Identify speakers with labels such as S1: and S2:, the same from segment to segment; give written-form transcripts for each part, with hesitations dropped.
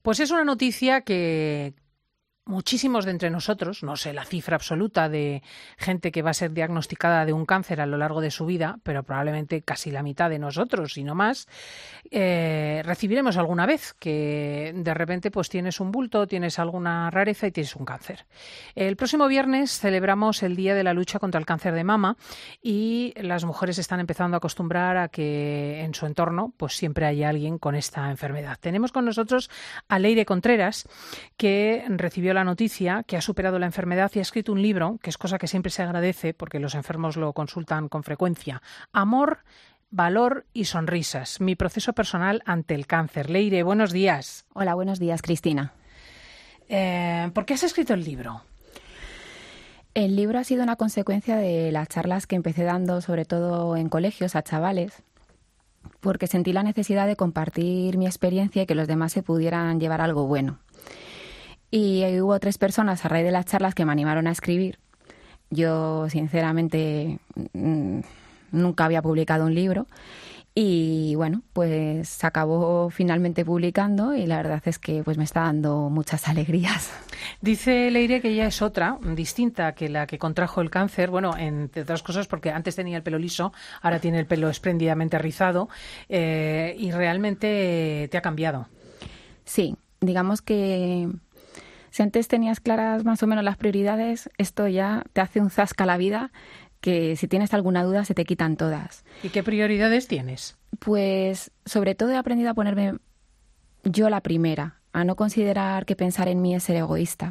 S1: Pues es una noticia que muchísimos de entre nosotros, no sé la cifra absoluta de gente que va a ser diagnosticada de un cáncer a lo largo de su vida, pero probablemente casi la mitad de nosotros, si no más, recibiremos alguna vez que de repente pues tienes un bulto, tienes alguna rareza y tienes un cáncer. El próximo viernes celebramos el Día de la Lucha contra el Cáncer de Mama y las mujeres están empezando a acostumbrar a que en su entorno pues siempre haya alguien con esta enfermedad. Tenemos con nosotros a Leire Contreras, que recibió la noticia, que ha superado la enfermedad y ha escrito un libro, que es cosa que siempre se agradece porque los enfermos lo consultan con frecuencia. Amor, valor y sonrisas. Mi proceso personal ante el cáncer. Leire, buenos días.
S2: Hola, buenos días, Cristina.
S1: ¿Por qué has escrito el libro?
S2: El libro ha sido una consecuencia de las charlas que empecé dando, sobre todo en colegios, a chavales, porque sentí la necesidad de compartir mi experiencia y que los demás se pudieran llevar algo bueno. Y hubo 3 personas a raíz de las charlas que me animaron a escribir. Yo, sinceramente, nunca había publicado un libro y, bueno, pues se acabó finalmente publicando y la verdad es que pues me está dando muchas alegrías.
S1: Dice Leire que ella es otra, distinta que la que contrajo el cáncer, bueno, entre otras cosas porque antes tenía el pelo liso, ahora tiene el pelo espléndidamente rizado y realmente te ha cambiado.
S2: Sí, digamos que si antes tenías claras más o menos las prioridades, esto ya te hace un zasca a la vida que si tienes alguna duda se te quitan todas.
S1: ¿Y qué prioridades tienes?
S2: Pues sobre todo he aprendido a ponerme yo la primera, a no considerar que pensar en mí es ser egoísta,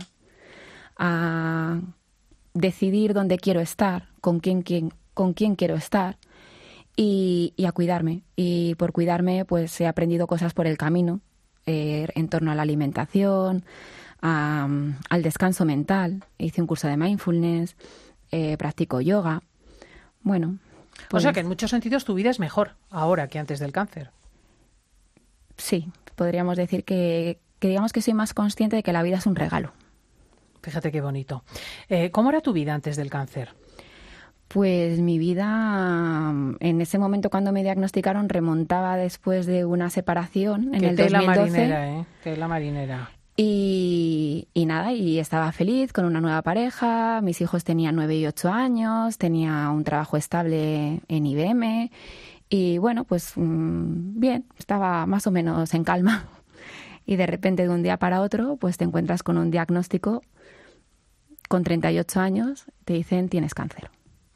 S2: a decidir dónde quiero estar, con quién quiero estar y a cuidarme. Y por cuidarme pues he aprendido cosas por el camino en torno a la alimentación, al descanso mental. Hice un curso de mindfulness, practico yoga. Bueno, pues,
S1: o sea que en muchos sentidos tu vida es mejor ahora que antes del cáncer.
S2: Sí, podríamos decir que digamos que soy más consciente de que la vida es un regalo.
S1: Fíjate qué bonito. ¿Cómo era tu vida antes del cáncer?
S2: Pues mi vida en ese momento cuando me diagnosticaron remontaba después de una separación en el 2012.
S1: Marinera, tela marinera.
S2: Y nada, y estaba feliz con una nueva pareja, mis hijos tenían 9 y 8 años, tenía un trabajo estable en IBM y bueno, pues bien, estaba más o menos en calma. Y de repente de un día para otro, pues te encuentras con un diagnóstico con 38 años, te dicen tienes cáncer.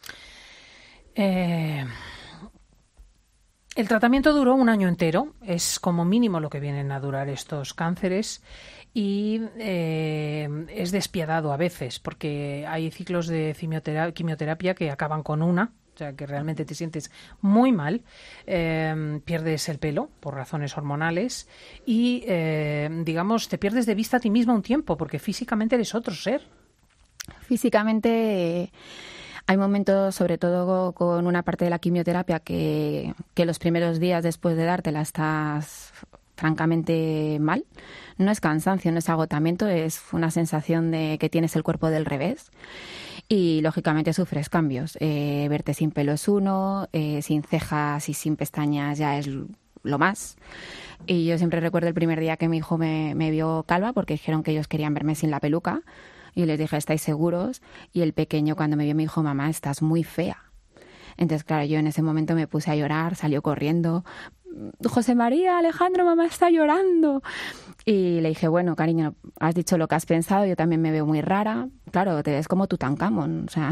S1: El tratamiento duró 1 año entero, es como mínimo lo que vienen a durar estos cánceres y es despiadado a veces porque hay ciclos de quimioterapia que acaban con una, o sea que realmente te sientes muy mal, pierdes el pelo por razones hormonales y digamos te pierdes de vista a ti misma un tiempo porque físicamente eres otro ser.
S2: Físicamente hay momentos, sobre todo con una parte de la quimioterapia, que los primeros días después de dártela estás francamente mal. No es cansancio, no es agotamiento, es una sensación de que tienes el cuerpo del revés y lógicamente sufres cambios. Verte sin pelo es uno, sin cejas y sin pestañas ya es lo más. Y yo siempre recuerdo el primer día que mi hijo me vio calva porque dijeron que ellos querían verme sin la peluca. Y les dije, ¿estáis seguros? Y el pequeño cuando me vio me dijo, mamá, estás muy fea. Entonces, claro, yo en ese momento me puse a llorar, salió corriendo. José María, Alejandro, mamá está llorando. Y le dije, bueno, cariño, has dicho lo que has pensado, yo también me veo muy rara. Claro, te ves como Tutankamón, o sea...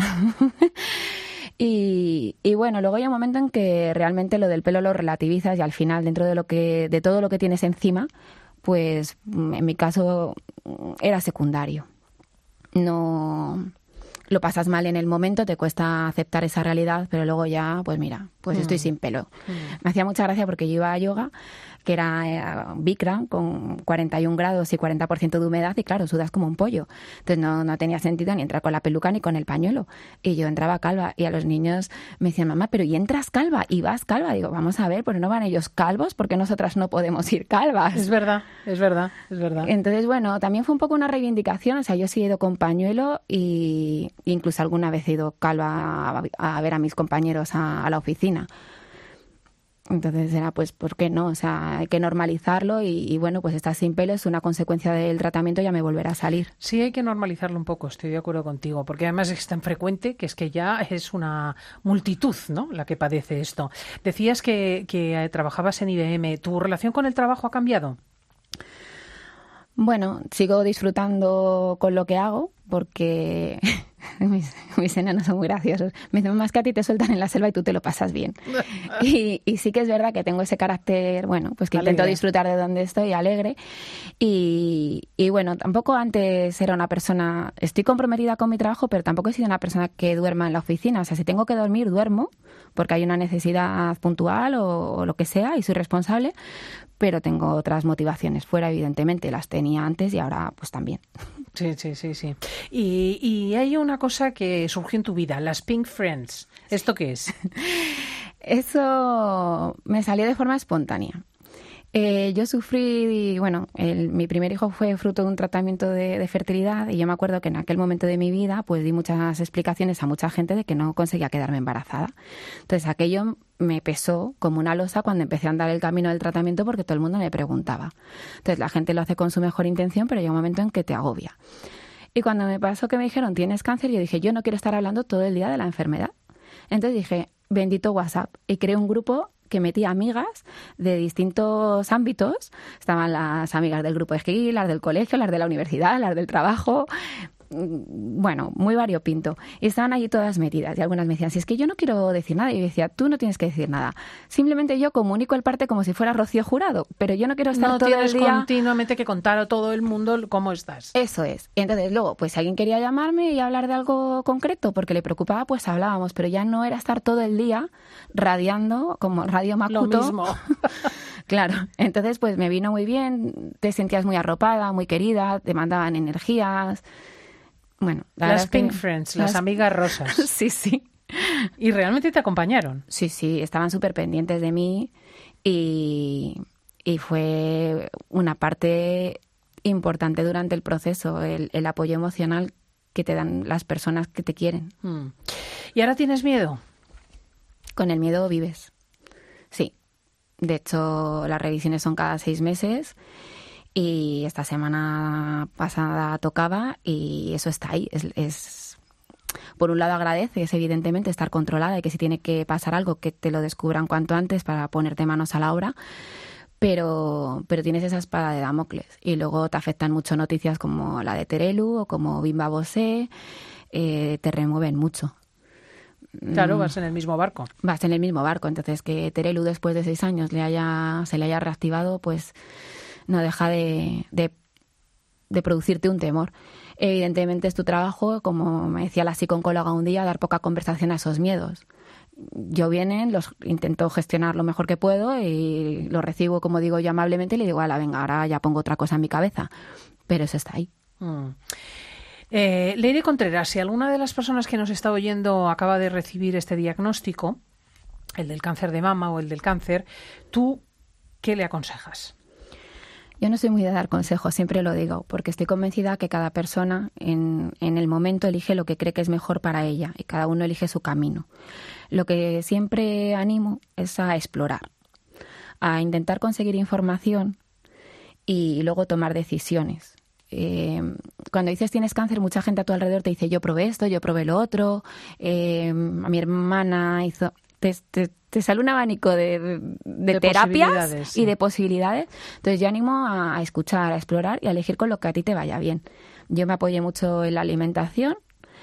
S2: Y bueno, luego hay un momento en que realmente lo del pelo lo relativizas y al final, dentro de todo lo que tienes encima, pues en mi caso era secundario. No lo pasas mal en el momento, te cuesta aceptar esa realidad, pero luego ya, pues mira, pues estoy sin pelo. Me hacía mucha gracia porque yo iba a yoga, que era Bikram, con 41 grados y 40% de humedad, y claro, sudas como un pollo. Entonces no tenía sentido ni entrar con la peluca ni con el pañuelo. Y yo entraba calva, y a los niños me decían, mamá, pero ¿y entras calva? ¿Y vas calva? Digo, vamos a ver, pues no van ellos calvos, porque nosotras no podemos ir calvas.
S1: Es verdad, es verdad, es verdad.
S2: Entonces, bueno, también fue un poco una reivindicación, o sea, yo sí he ido con pañuelo y incluso alguna vez he ido calva a ver a mis compañeros a la oficina. Entonces era, pues, ¿por qué no? O sea, hay que normalizarlo y bueno, pues estar sin pelo es una consecuencia del tratamiento, ya me volverá a salir.
S1: Sí, hay que normalizarlo un poco, estoy de acuerdo contigo, porque además es tan frecuente que es que ya es una multitud, ¿no?, la que padece esto. Decías que trabajabas en IBM. ¿Tu relación con el trabajo ha cambiado?
S2: Bueno, sigo disfrutando con lo que hago porque mis enanos son muy graciosos. Me dicen, más que a ti te sueltan en la selva y tú te lo pasas bien. Y sí que es verdad que tengo ese carácter, bueno, pues que
S1: Alegre.
S2: intento disfrutar de donde estoy, alegre. Y bueno, tampoco antes era una persona, estoy comprometida con mi trabajo, pero tampoco he sido una persona que duerma en la oficina. O sea, si tengo que dormir, duermo, porque hay una necesidad puntual o lo que sea y soy responsable, pero tengo otras motivaciones fuera, evidentemente, las tenía antes y ahora pues también.
S1: Sí. Y hay una cosa que surgió en tu vida, las Pink Friends. ¿Esto qué es?
S2: Eso me salió de forma espontánea. Yo sufrí, bueno, mi primer hijo fue fruto de un tratamiento de fertilidad y yo me acuerdo que en aquel momento de mi vida pues di muchas explicaciones a mucha gente de que no conseguía quedarme embarazada. Entonces aquello me pesó como una losa cuando empecé a andar el camino del tratamiento porque todo el mundo me preguntaba. Entonces la gente lo hace con su mejor intención, pero llega un momento en que te agobia. Y cuando me pasó que me dijeron tienes cáncer, yo dije yo no quiero estar hablando todo el día de la enfermedad. Entonces dije bendito WhatsApp y creé un grupo que metí amigas de distintos ámbitos. Estaban las amigas del grupo de esquí, las del colegio, las de la universidad, las del trabajo. Bueno, muy variopinto. Y estaban allí todas metidas. Y algunas me decían, si es que yo no quiero decir nada. Y yo decía, tú no tienes que decir nada. Simplemente yo comunico el parte como si fuera Rocío Jurado. Pero yo no quiero estar todo el día...
S1: No tienes continuamente que contar a todo el mundo cómo estás.
S2: Eso es. Y entonces luego, pues si alguien quería llamarme y hablar de algo concreto porque le preocupaba, pues hablábamos. Pero ya no era estar todo el día radiando como Radio Makuto.
S1: Lo mismo.
S2: Claro. Entonces, pues me vino muy bien. Te sentías muy arropada, muy querida. Te mandaban energías... Bueno,
S1: las Pink Friends, las amigas rosas.
S2: Sí.
S1: ¿Y realmente te acompañaron?
S2: Sí, estaban súper pendientes de mí y fue una parte importante durante el proceso, el apoyo emocional que te dan las personas que te quieren.
S1: ¿Y ahora tienes miedo?
S2: Con el miedo vives. Sí. De hecho, las revisiones son cada 6 meses. Y esta semana pasada tocaba y eso está ahí. Es por un lado agradeces, evidentemente, estar controlada y que si tiene que pasar algo, que te lo descubran cuanto antes para ponerte manos a la obra. Pero tienes esa espada de Damocles. Y luego te afectan mucho noticias como la de Terelu o como Bimba Bosé. Te remueven mucho.
S1: Claro, vas en el mismo barco.
S2: Vas en el mismo barco. Entonces, que Terelu después de 6 años se le haya reactivado, pues... no deja de producirte un temor. Evidentemente es tu trabajo, como me decía la psicóloga un día, dar poca conversación a esos miedos. Yo vienen, los intento gestionar lo mejor que puedo y los recibo, como digo yo, amablemente y le digo, ala, venga, ahora ya pongo otra cosa en mi cabeza. Pero eso está ahí.
S1: Leire Contreras, si alguna de las personas que nos está oyendo acaba de recibir este diagnóstico, el del cáncer de mama o el del cáncer, ¿tú qué le aconsejas?
S2: Yo no soy muy de dar consejos, siempre lo digo, porque estoy convencida que cada persona en el momento elige lo que cree que es mejor para ella y cada uno elige su camino. Lo que siempre animo es a explorar, a intentar conseguir información y luego tomar decisiones. Cuando dices tienes cáncer, mucha gente a tu alrededor te dice yo probé esto, yo probé lo otro, a mi hermana hizo... Te sale un abanico de terapias y de posibilidades. Entonces yo animo a escuchar, a explorar y a elegir con lo que a ti te vaya bien. Yo me apoyé mucho en la alimentación.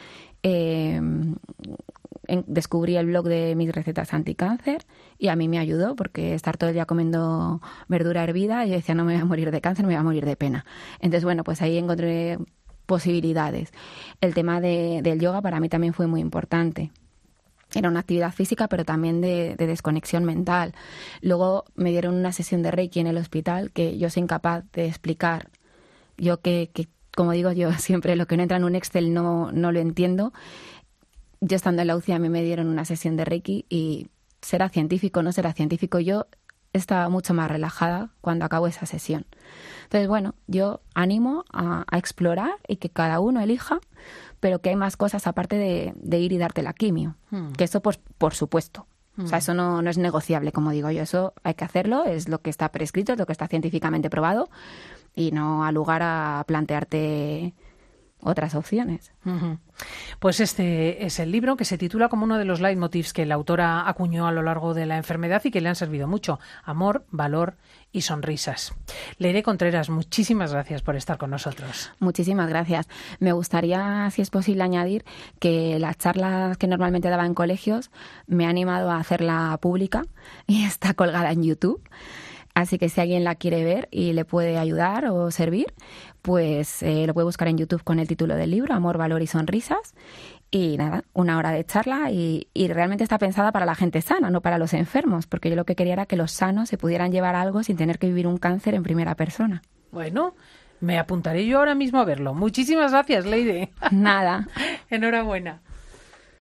S2: Descubrí el blog de mis recetas anticáncer y a mí me ayudó porque estar todo el día comiendo verdura hervida, yo decía no me voy a morir de cáncer, me voy a morir de pena. Entonces bueno, pues ahí encontré posibilidades. El tema del yoga para mí también fue muy importante. Era una actividad física, pero también de desconexión mental. Luego me dieron una sesión de Reiki en el hospital que yo soy incapaz de explicar. Yo que como digo yo siempre, lo que no entra en un Excel no lo entiendo. Yo estando en la UCI a mí me dieron una sesión de Reiki y será científico o no será científico, yo estaba mucho más relajada cuando acabo esa sesión. Entonces, bueno, yo animo a explorar y que cada uno elija, pero que hay más cosas aparte de ir y darte la quimio. Que eso, pues, por supuesto. O sea, eso no es negociable, como digo yo. Eso hay que hacerlo, es lo que está prescrito, es lo que está científicamente probado y no al lugar a plantearte otras opciones.
S1: Pues este es el libro que se titula como uno de los leitmotivs que la autora acuñó a lo largo de la enfermedad y que le han servido mucho: amor, valor y sonrisas. Leire Contreras, muchísimas gracias por estar con nosotros.
S2: Muchísimas gracias. Me gustaría, si es posible, añadir que las charlas que normalmente daba en colegios me ha animado a hacerla pública y está colgada en YouTube. Así que si alguien la quiere ver y le puede ayudar o servir, pues lo puede buscar en YouTube con el título del libro, Amor, Valor y Sonrisas. Y nada, 1 hora de charla y realmente está pensada para la gente sana, no para los enfermos, porque yo lo que quería era que los sanos se pudieran llevar algo sin tener que vivir un cáncer en primera persona.
S1: Bueno, me apuntaré yo ahora mismo a verlo. Muchísimas gracias, Leire.
S2: Nada.
S1: Enhorabuena.